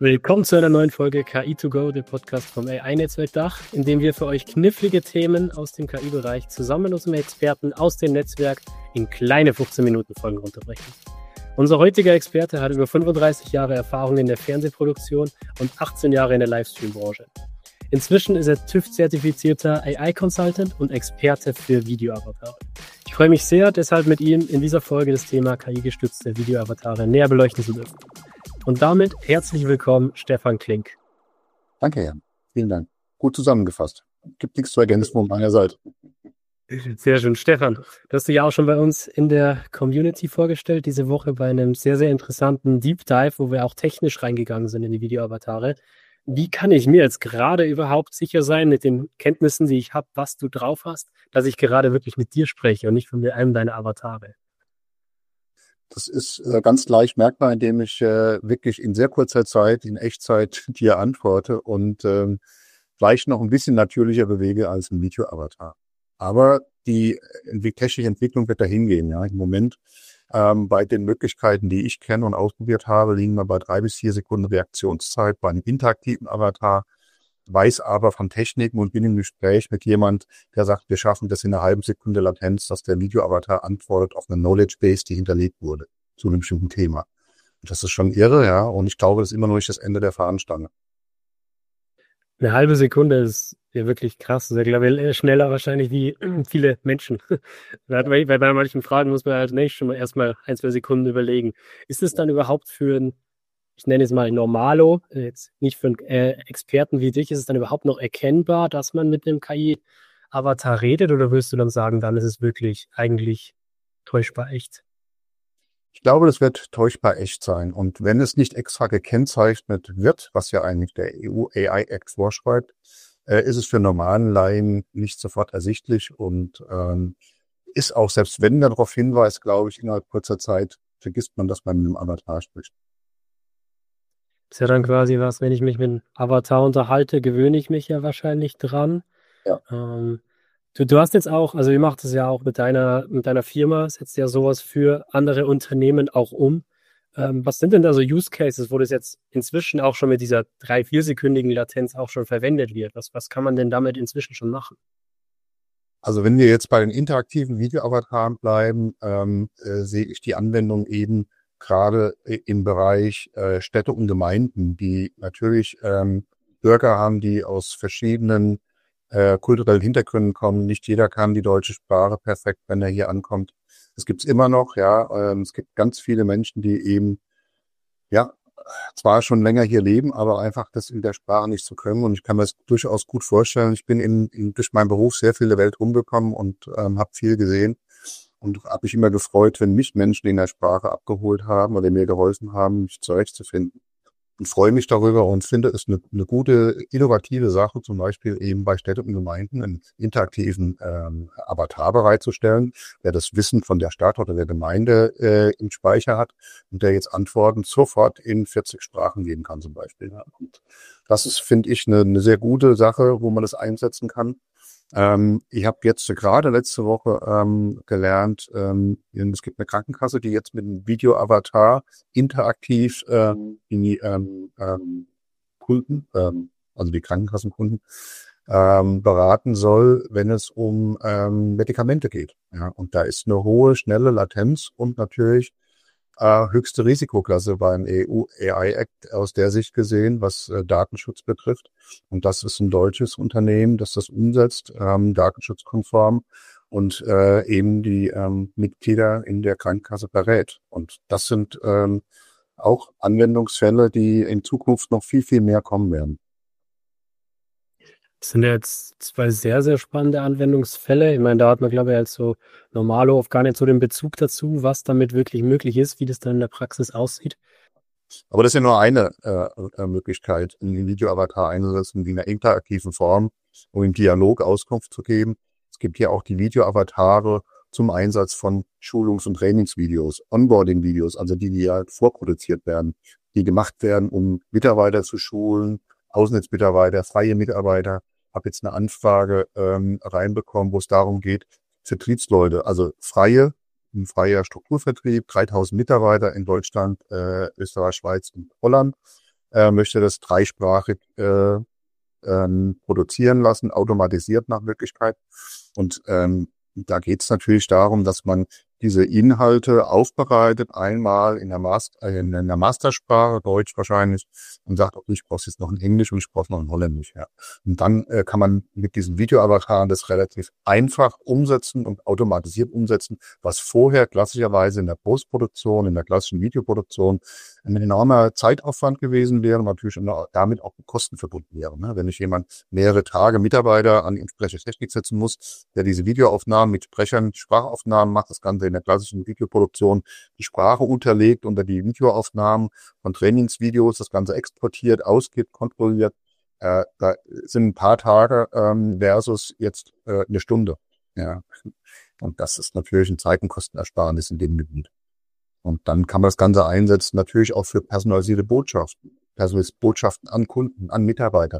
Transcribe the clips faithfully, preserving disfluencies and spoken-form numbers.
Willkommen zu einer neuen Folge K I to go, der Podcast vom A I-Netzwerk Dach, in dem wir für euch knifflige Themen aus dem K I-Bereich zusammen mit unserem Experten aus dem Netzwerk in kleine fünfzehn Minuten Folgen runterbrechen. Unser heutiger Experte hat über fünfunddreißig Jahre Erfahrung in der Fernsehproduktion und achtzehn Jahre in der Livestream-Branche. Inzwischen ist er TÜV-zertifizierter A I-Consultant und Experte für Videoavatare. Ich freue mich sehr, deshalb mit ihm in dieser Folge das Thema K I-gestützte Videoavatare näher beleuchten zu dürfen. Und damit herzlich willkommen, Stefan Klink. Danke, Jan. Vielen Dank. Gut zusammengefasst. Gibt nichts zu ergänzen von meiner Seite. Sehr schön. Stefan, du hast dich ja auch schon bei uns in der Community vorgestellt, diese Woche bei einem sehr, sehr interessanten Deep Dive, wo wir auch technisch reingegangen sind in die Videoavatare. Wie kann ich mir jetzt gerade überhaupt sicher sein mit den Kenntnissen, die ich habe, was du drauf hast, dass ich gerade wirklich mit dir spreche und nicht von einem deiner Avatare? Das ist äh, ganz leicht merkbar, indem ich äh, wirklich in sehr kurzer Zeit, in Echtzeit dir antworte und ähm, vielleicht noch ein bisschen natürlicher bewege als ein Video-Avatar. Aber die Entwick- technische Entwicklung wird dahin gehen. Ja. Im Moment ähm, bei den Möglichkeiten, die ich kenne und ausprobiert habe, liegen wir bei drei bis vier Sekunden Reaktionszeit bei einem interaktiven Avatar, weiß aber von Techniken und bin im Gespräch mit jemand, der sagt, wir schaffen das in einer halben Sekunde Latenz, dass der Video-Avatar antwortet auf eine Knowledge-Base, die hinterlegt wurde zu einem bestimmten Thema. Und das ist schon irre, ja, und ich glaube, das ist immer noch nicht das Ende der Fahnenstange. Eine halbe Sekunde ist ja wirklich krass. Das ist ja, glaube ich, schneller wahrscheinlich wie viele Menschen. Weil bei manchen Fragen muss man halt nicht schon mal erstmal ein, zwei Sekunden überlegen. Ist es dann überhaupt für ein, ich nenne es mal Normalo, jetzt nicht für einen äh, Experten wie dich, ist es dann überhaupt noch erkennbar, dass man mit einem K I-Avatar redet, oder würdest du dann sagen, dann ist es wirklich eigentlich täuschbar echt? Ich glaube, das wird täuschbar echt sein. Und wenn es nicht extra gekennzeichnet wird, was ja eigentlich der E U A I-Act vorschreibt, äh, ist es für normalen Laien nicht sofort ersichtlich und ähm, ist auch, selbst wenn er darauf hinweist, glaube ich, innerhalb kurzer Zeit vergisst man, dass man mit einem Avatar spricht. Ist ja dann quasi was, wenn ich mich mit einem Avatar unterhalte, gewöhne ich mich ja wahrscheinlich dran. Ja. Ähm, du, du hast jetzt auch, also ihr macht es ja auch mit deiner, mit deiner Firma, setzt ja sowas für andere Unternehmen auch um. Ähm, was sind denn da so Use Cases, wo das jetzt inzwischen auch schon mit dieser drei-, viersekündigen Latenz auch schon verwendet wird? Was, was kann man denn damit inzwischen schon machen? Also wenn wir jetzt bei den interaktiven Videoavataren bleiben, ähm, äh, sehe ich die Anwendung eben gerade im Bereich äh, Städte und Gemeinden, die natürlich ähm, Bürger haben, die aus verschiedenen äh, kulturellen Hintergründen kommen. Nicht jeder kann die deutsche Sprache perfekt, wenn er hier ankommt. Das gibt's immer noch, ja. Ähm, es gibt ganz viele Menschen, die eben, ja, zwar schon länger hier leben, aber einfach das in der Sprache nicht so können. Und ich kann mir das durchaus gut vorstellen. Ich bin in, in durch meinen Beruf sehr viel der Welt rumgekommen und ähm, habe viel gesehen. Und habe mich immer gefreut, wenn mich Menschen in der Sprache abgeholt haben oder mir geholfen haben, mich zurechtzufinden. Und freue mich darüber und finde es eine, eine gute, innovative Sache, zum Beispiel eben bei Städten und Gemeinden einen interaktiven ähm, Avatar bereitzustellen, der das Wissen von der Stadt oder der Gemeinde äh, im Speicher hat und der jetzt Antworten sofort in vierzig Sprachen geben kann zum Beispiel. Ja. Und das ist, finde ich, eine, eine sehr gute Sache, wo man das einsetzen kann. Ähm, ich habe jetzt gerade letzte Woche ähm, gelernt, ähm, es gibt eine Krankenkasse, die jetzt mit einem Video-Avatar interaktiv ähm, die ähm, ähm, Kunden, ähm, also die Krankenkassenkunden, ähm, beraten soll, wenn es um ähm, Medikamente geht. Ja, und da ist eine hohe, schnelle Latenz und natürlich äh, höchste Risikoklasse beim E U A I-Act aus der Sicht gesehen, was äh, Datenschutz betrifft. Und das ist ein deutsches Unternehmen, das das umsetzt, ähm, datenschutzkonform und äh, eben die ähm, Mitglieder in der Krankenkasse berät. Und das sind ähm, auch Anwendungsfälle, die in Zukunft noch viel, viel mehr kommen werden. Das sind ja jetzt zwei sehr, sehr spannende Anwendungsfälle. Ich meine, da hat man, glaube ich, als so Normalo oft gar nicht so den Bezug dazu, was damit wirklich möglich ist, wie das dann in der Praxis aussieht. Aber das ist ja nur eine äh, Möglichkeit, einen Video-Avatar einzusetzen, in einer interaktiven Form, um im Dialog Auskunft zu geben. Es gibt hier auch die Video-Avatare zum Einsatz von Schulungs- und Trainingsvideos, Onboarding-Videos, also die, die ja vorproduziert werden, die gemacht werden, um Mitarbeiter zu schulen, Außendienstmitarbeiter, freie Mitarbeiter. Habe jetzt eine Anfrage ähm, reinbekommen, wo es darum geht, Vertriebsleute, also freie, ein freier Strukturvertrieb, dreitausend Mitarbeiter in Deutschland, äh, Österreich, Schweiz und Holland, äh, möchte das dreisprachig äh, ähm, produzieren lassen, automatisiert nach Möglichkeit. Und ähm, da geht es natürlich darum, dass man diese Inhalte aufbereitet, einmal in der, Master, äh, in der Mastersprache, Deutsch wahrscheinlich, und sagt, okay, ich brauche jetzt noch ein Englisch und ich brauche noch ein Holländisch. Ja. Und dann äh, kann man mit diesen Videoavataren das relativ einfach umsetzen und automatisiert umsetzen, was vorher klassischerweise in der Postproduktion, in der klassischen Videoproduktion ein enormer Zeitaufwand gewesen wäre und natürlich damit auch Kosten verbunden wäre. Ne? Wenn ich jemand mehrere Tage Mitarbeiter an entsprechende Technik setzen muss, der diese Videoaufnahmen mit Sprechern, Sprachaufnahmen macht, das Ganze in der klassischen Videoproduktion die Sprache unterlegt unter die Videoaufnahmen von Trainingsvideos, das Ganze exportiert, ausgibt, kontrolliert. Äh, da sind ein paar Tage ähm, versus jetzt äh, eine Stunde. Ja. Und das ist natürlich ein Zeit- und Kostenersparnis in dem Gebiet. Und dann kann man das Ganze einsetzen, natürlich auch für personalisierte Botschaften. Personalisierte Botschaften an Kunden, an Mitarbeiter.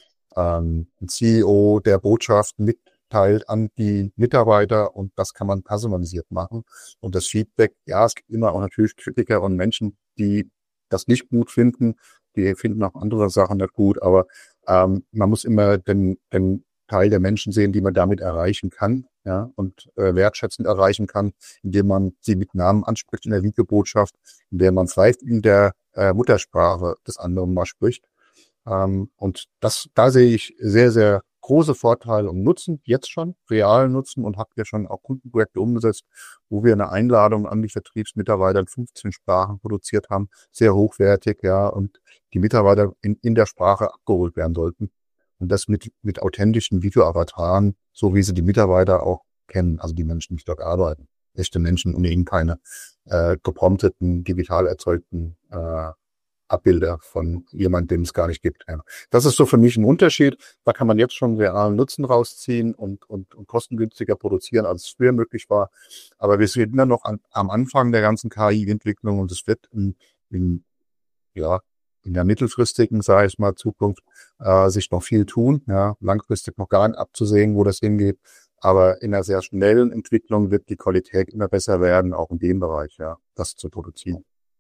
Ähm, ein C E O, der Botschaften mitteilt an die Mitarbeiter und das kann man personalisiert machen. Und das Feedback, ja, es gibt immer auch natürlich Kritiker und Menschen, die das nicht gut finden. Die finden auch andere Sachen nicht gut, aber ähm, man muss immer den, den Teil der Menschen sehen, die man damit erreichen kann, ja, und äh, wertschätzend erreichen kann, indem man sie mit Namen anspricht in der Videobotschaft, indem man vielleicht in der äh, Muttersprache des anderen mal spricht. Ähm, und das, da sehe ich sehr, sehr große Vorteile und Nutzen, jetzt schon, realen Nutzen und habe ja schon auch Kundenprojekte umgesetzt, wo wir eine Einladung an die Vertriebsmitarbeiter in fünfzehn Sprachen produziert haben, sehr hochwertig, ja, und die Mitarbeiter in, in der Sprache abgeholt werden sollten. Und das mit, mit authentischen Videoavataren, so wie sie die Mitarbeiter auch kennen, also die Menschen, die dort arbeiten. Echte Menschen und eben keine äh, geprompteten, digital erzeugten äh, Abbilder von jemandem, dem es gar nicht gibt. Ja. Das ist so für mich ein Unterschied. Da kann man jetzt schon realen Nutzen rausziehen und, und, und kostengünstiger produzieren, als es früher möglich war. Aber wir sind immer noch an, am Anfang der ganzen K I-Entwicklung und es wird in, in ja, in der mittelfristigen, sage ich mal, Zukunft äh, sich noch viel tun. Ja, langfristig noch gar nicht abzusehen, wo das hingeht. Aber in einer sehr schnellen Entwicklung wird die Qualität immer besser werden, auch in dem Bereich, ja, das zu produzieren.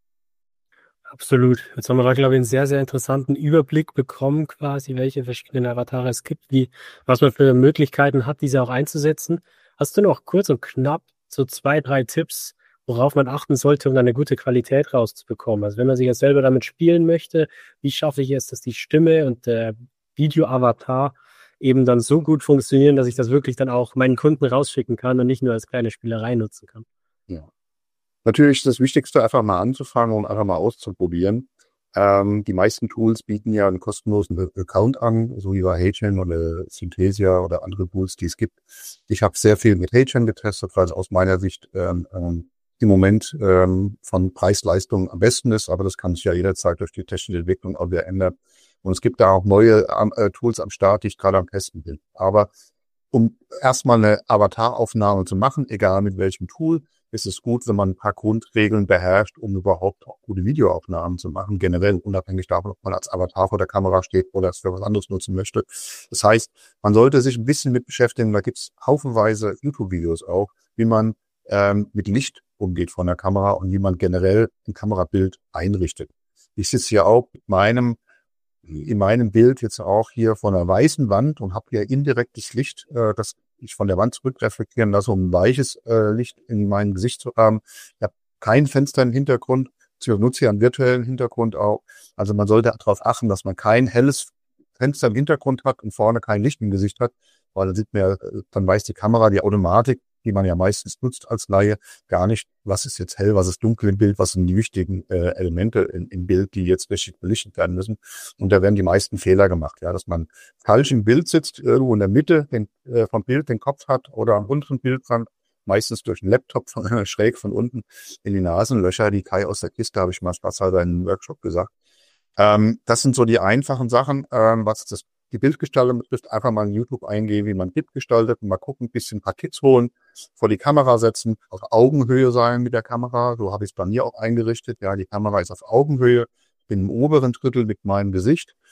Absolut. Jetzt haben wir da, glaube ich, einen sehr, sehr interessanten Überblick bekommen, quasi, welche verschiedenen Avatare es gibt, wie, was man für Möglichkeiten hat, diese auch einzusetzen. Hast du noch kurz und knapp so zwei, drei Tipps, worauf man achten sollte, um dann eine gute Qualität rauszubekommen? Also wenn man sich jetzt selber damit spielen möchte, wie schaffe ich es, dass die Stimme und der Video-Avatar eben dann so gut funktionieren, dass ich das wirklich dann auch meinen Kunden rausschicken kann und nicht nur als kleine Spielerei nutzen kann? Ja. Natürlich ist das Wichtigste, einfach mal anzufangen und einfach mal auszuprobieren. Ähm, die meisten Tools bieten ja einen kostenlosen Account an, so wie bei HeyChain oder Synthesia oder andere Tools, die es gibt. Ich habe sehr viel mit HeyChain getestet, weil es aus meiner Sicht ähm, ähm, im Moment ähm, von Preis-Leistung am besten ist, aber das kann sich ja jederzeit durch die technische Entwicklung auch wieder ändern. Und es gibt da auch neue äh, Tools am Start, die ich gerade am Testen bin. Aber um erstmal eine Avataraufnahme zu machen, egal mit welchem Tool, ist es gut, wenn man ein paar Grundregeln beherrscht, um überhaupt auch gute Videoaufnahmen zu machen, generell unabhängig davon, ob man als Avatar vor der Kamera steht oder es für was anderes nutzen möchte. Das heißt, man sollte sich ein bisschen mit beschäftigen, da gibt es haufenweise YouTube-Videos auch, wie man ähm, mit Licht umgeht von der Kamera und wie man generell ein Kamerabild einrichtet. Ich sitze hier auch mit meinem in meinem Bild jetzt auch hier von einer weißen Wand und habe hier indirektes Licht, äh, das ich von der Wand zurückreflektieren lasse, um ein weiches äh, Licht in mein Gesicht zu haben. Ich habe kein Fenster im Hintergrund, ich nutze hier einen virtuellen Hintergrund auch. Also man sollte darauf achten, dass man kein helles Fenster im Hintergrund hat und vorne kein Licht im Gesicht hat, weil dann sieht man ja, dann weiß die Kamera, die Automatik, die man ja meistens nutzt als Laie, gar nicht, was ist jetzt hell, was ist dunkel im Bild, was sind die wichtigen äh, Elemente in, im Bild, die jetzt richtig belichtet werden müssen. Und da werden die meisten Fehler gemacht, ja, dass man falsch im Bild sitzt, irgendwo in der Mitte den, äh, vom Bild den Kopf hat oder am unteren Bildrand, meistens durch einen Laptop von, äh, schräg von unten in die Nasenlöcher, die Kai aus der Kiste, habe ich mal spaßhalber in einem Workshop gesagt. Ähm, das sind so die einfachen Sachen, ähm, was das die Bildgestaltung betrifft, einfach mal in YouTube eingehen, wie man Bild gestaltet und mal gucken, ein bisschen ein paar Kits holen, vor die Kamera setzen, auf Augenhöhe sein mit der Kamera. So habe ich es bei mir auch eingerichtet. Ja, die Kamera ist auf Augenhöhe, bin im oberen Drittel mit meinem Gesicht.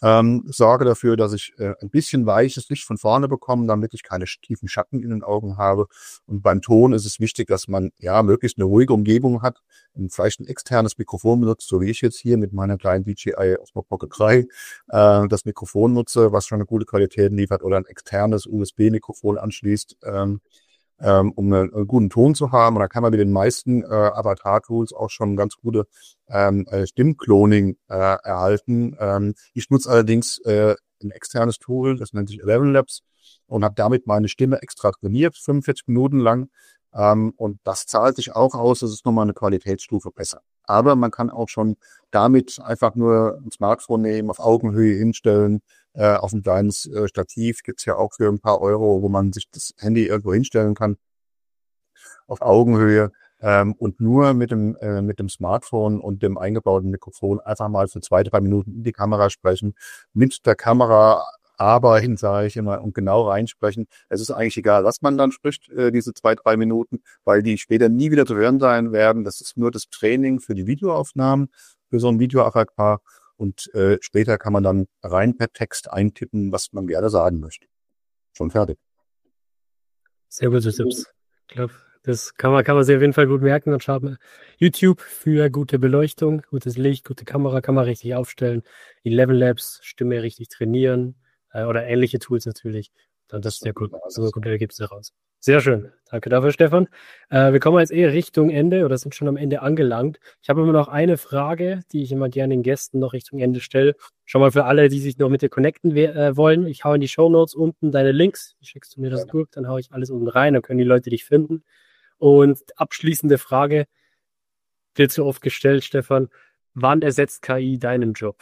Ähm, sorge dafür, dass ich äh, ein bisschen weiches Licht von vorne bekomme, damit ich keine tiefen Schatten in den Augen habe. Und beim Ton ist es wichtig, dass man ja möglichst eine ruhige Umgebung hat, und vielleicht ein externes Mikrofon benutzt, so wie ich jetzt hier mit meiner kleinen D J I Osmo Pocket drei äh, das Mikrofon nutze, was schon eine gute Qualität liefert, oder ein externes U S B-Mikrofon anschließt, ähm, ähm, um einen, einen guten Ton zu haben. Und da kann man mit den meisten äh, Avatar-Tools auch schon ganz gute ähm, äh, Stimmcloning äh, erhalten. Ähm, ich nutze allerdings äh, ein externes Tool, das nennt sich Eleven Labs, und habe damit meine Stimme extra trainiert, fünfundvierzig Minuten lang. Ähm, und das zahlt sich auch aus, das ist nochmal eine Qualitätsstufe besser. Aber man kann auch schon damit einfach nur ein Smartphone nehmen, auf Augenhöhe hinstellen, äh, auf ein kleines äh, Stativ gibt's ja auch für ein paar Euro, wo man sich das Handy irgendwo hinstellen kann, auf Augenhöhe, ähm, und nur mit dem äh, mit dem Smartphone und dem eingebauten Mikrofon einfach mal für zwei, drei Minuten in die Kamera sprechen, mit der Kamera arbeiten, sage ich immer, und genau reinsprechen. Es ist eigentlich egal, was man dann spricht, äh, diese zwei, drei Minuten, weil die später nie wieder zu hören sein werden. Das ist nur das Training für die Videoaufnahmen, für so ein Videoavatar. Und äh, später kann man dann rein per Text eintippen, was man gerne sagen möchte. Schon fertig. Sehr gute Tipps. Ich glaube, das kann man, kann man sich auf jeden Fall gut merken. Dann schaut man YouTube für gute Beleuchtung, gutes Licht, gute Kamera, kann man richtig aufstellen. Eleven Labs, Stimme richtig trainieren äh, oder ähnliche Tools natürlich. Dann das ist sehr gut. So gute Ergebnisse raus. Sehr schön. Danke dafür, Stefan. Äh, wir kommen jetzt eher Richtung Ende oder sind schon am Ende angelangt. Ich habe immer noch eine Frage, die ich immer gerne den Gästen noch Richtung Ende stelle. Schon mal für alle, die sich noch mit dir connecten äh, wollen. Ich hau in die Shownotes unten deine Links. Schickst du mir das durch, dann hau ich alles unten rein, dann können die Leute dich finden. Und abschließende Frage, wird so oft gestellt, Stefan. Wann ersetzt K I deinen Job?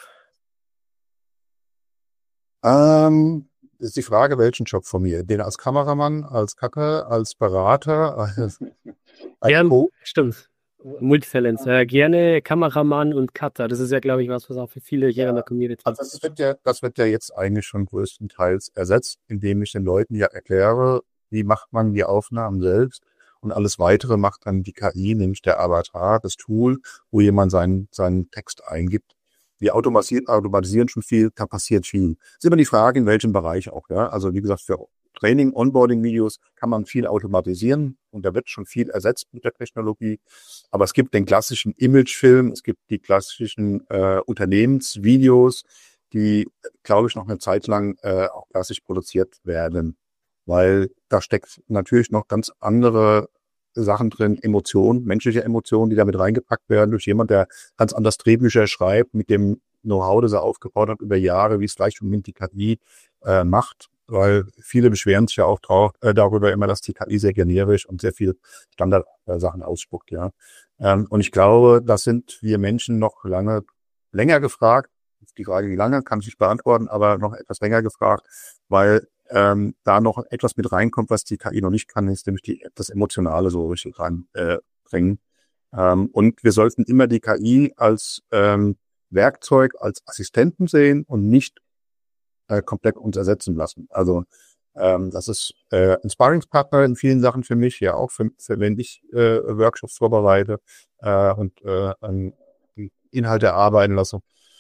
Ähm, ist die Frage, welchen Job von mir? Den als Kameramann, als Kacker, als Berater, als, als Gern, Co. stimmt. Multitalents. Äh, gerne Kameramann und Cutter. Das ist ja, glaube ich, was, was auch für viele hier in der Community. Also das wird ja, das wird ja jetzt eigentlich schon größtenteils ersetzt, indem ich den Leuten ja erkläre, wie macht man die Aufnahmen selbst, und alles Weitere macht dann die K I, nämlich der Avatar, das Tool, wo jemand seinen, seinen Text eingibt. Wir automatisieren, automatisieren schon viel, da passiert viel. Ist immer die Frage, in welchem Bereich auch, ja. Also wie gesagt, für Training, Onboarding-Videos kann man viel automatisieren und da wird schon viel ersetzt mit der Technologie. Aber es gibt den klassischen Imagefilm, es gibt die klassischen äh, Unternehmensvideos, die, glaube ich, noch eine Zeit lang äh, auch klassisch produziert werden, weil da steckt natürlich noch ganz andere Sachen drin, Emotionen, menschliche Emotionen, die damit reingepackt werden durch jemand, der ganz anders Drehbücher schreibt, mit dem Know-how, das er aufgebaut hat über Jahre, wie es vielleicht schon mit die K I äh, macht. Weil viele beschweren sich ja auch drauf, äh, darüber immer, dass die K I sehr generisch und sehr viel Standardsachen äh, ausspuckt, ja. Ähm, und ich glaube, da sind wir Menschen noch lange, länger gefragt. Die Frage, wie lange, kann ich nicht beantworten, aber noch etwas länger gefragt, weil ähm, da noch etwas mit reinkommt, was die K I noch nicht kann, ist nämlich die, das Emotionale so richtig reinbringen. Äh, ähm, und wir sollten immer die K I als ähm, Werkzeug, als Assistenten sehen und nicht äh, komplett uns ersetzen lassen. Also ähm, das ist äh, ein Sparringspartner in vielen Sachen für mich, ja auch für, für wenn ich äh, Workshops vorbereite äh, und äh, an Inhalte erarbeiten lasse.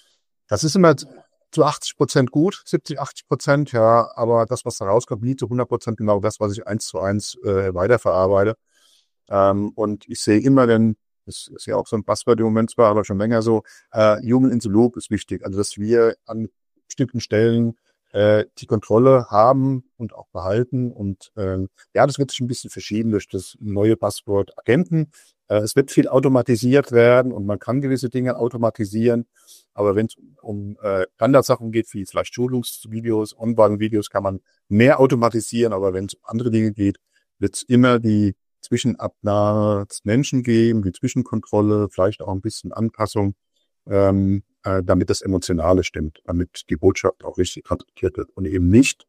Das ist immer zu achtzig Prozent gut, siebzig, achtzig Prozent, ja, aber das, was da rauskommt, nie zu hundert Prozent genau das, was ich eins zu eins äh, weiterverarbeite. Ähm, und ich sehe immer, denn das ist ja auch so ein Buzzword im Moment zwar, aber schon länger so, äh, Human in the Loop ist wichtig. Also, dass wir an bestimmten Stellen äh, die Kontrolle haben und auch behalten. Und ähm, ja, das wird sich ein bisschen verschieben durch das neue Buzzword Agenten. Äh, es wird viel automatisiert werden und man kann gewisse Dinge automatisieren. Aber wenn es um äh, Standardsachen geht, wie vielleicht Schulungsvideos, Onboarding-Videos, kann man mehr automatisieren. Aber wenn es um andere Dinge geht, wird es immer die Zwischenabnahme des Menschen geben, die Zwischenkontrolle, vielleicht auch ein bisschen Anpassung, ähm, äh, damit das Emotionale stimmt, damit die Botschaft auch richtig transportiert wird und eben nicht,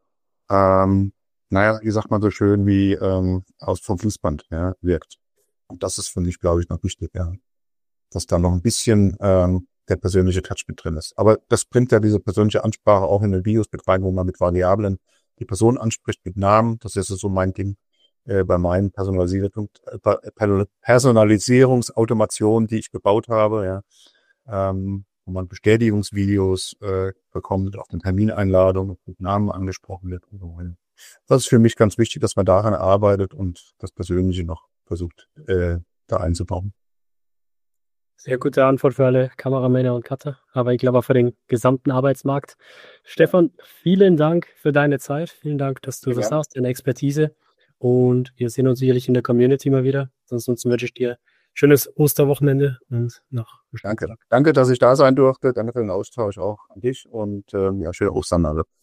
ähm, naja, wie sagt man so schön, wie ähm, aus vom Fließband, ja, wirkt. Und das ist für mich, glaube ich, noch wichtig, ja, dass da noch ein bisschen ähm, der persönliche Touch mit drin ist. Aber das bringt ja diese persönliche Ansprache auch in den Videos mit rein, wo man mit Variablen die Person anspricht, mit Namen. Das ist so mein Ding äh, bei meinen Personalisierung, äh, Personalisierungsautomationen, die ich gebaut habe, ja. Ähm, wo man Bestätigungsvideos äh, bekommt, auf eine Termineinladung, mit Namen angesprochen wird und so weiter. Das ist für mich ganz wichtig, dass man daran arbeitet und das Persönliche noch versucht, äh, da einzubauen. Sehr gute Antwort für alle Kameramänner und Cutter, aber ich glaube auch für den gesamten Arbeitsmarkt. Stefan, vielen Dank für deine Zeit. Vielen Dank, dass du Sehr das gerne. hast, deine Expertise. Und wir sehen uns sicherlich in der Community mal wieder. Ansonsten wünsche ich dir schönes Osterwochenende und noch einen schönen Danke. Tag. Danke, dass ich da sein durfte. Danke für den Austausch auch an dich und ähm, ja, schöne Ostern alle.